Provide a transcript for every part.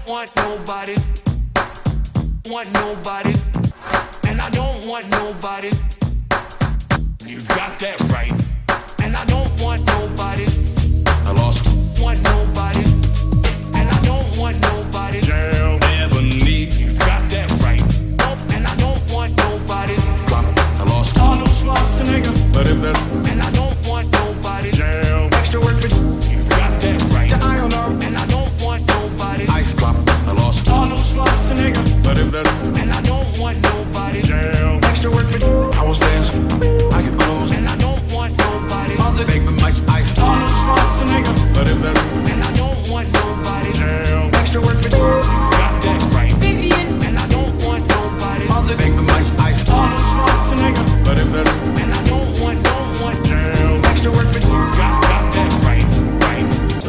want nobody, want nobody, and I don't want nobody. You got that right. And I don't want nobody. I lost. Want nobody, and I don't want nobody. Girl, never need. You got that right. And I don't want nobody. Drop it. I lost. Arnold Schwarzenegger. But if that's And I don't want nobody. girl, Extra work for you. Got that right. And I don't want nobody. ice drop it. I lost. Arnold Schwarzenegger. But if that's And I don't want nobody. girl, Extra work for you. I was dancing. I get close. And I don't want nobody. Make them ice. Arnold Schwarzenegger. But if that's And I don't want nobody. girl, Extra work for you. Got that right. Vivian. And I don't want nobody. make them ice. Arnold Schwarzenegger. But if that's And I don't want girl, extra work for you. Got that right. Right.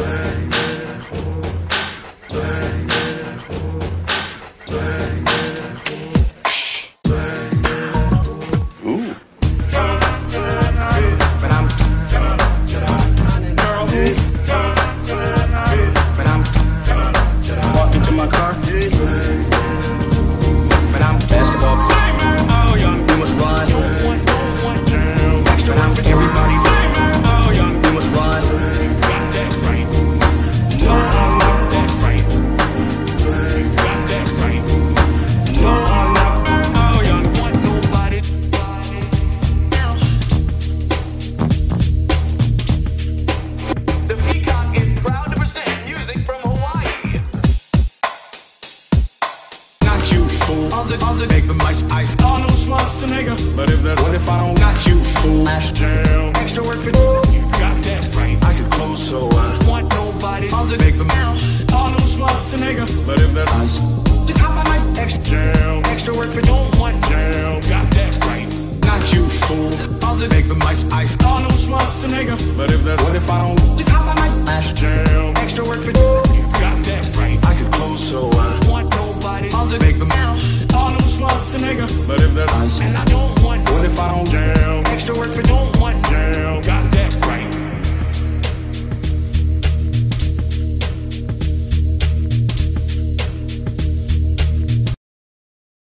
but I'm walking to my car. But I'm basketball. Oh, young, you must run. But I'm everybody. Oh, young, you must run. Got that right. No, I'm not that right. You got that right. No, I'm not. Oh, young, Want nobody. The Peacock is proud to present music from Hawaii. not you, fool. Make them ice. Arnold Schwarzenegger. But if that's What if I don't not you, fool. Girl, extra work for you? You got that right. I get close, so Want nobody. make them Arnold Schwarzenegger. But if that's Just hop on my girl, extra work for don't want girl, got that right. not you, fool. Make them ice. Arnold Schwarzenegger. But if that's What if I don't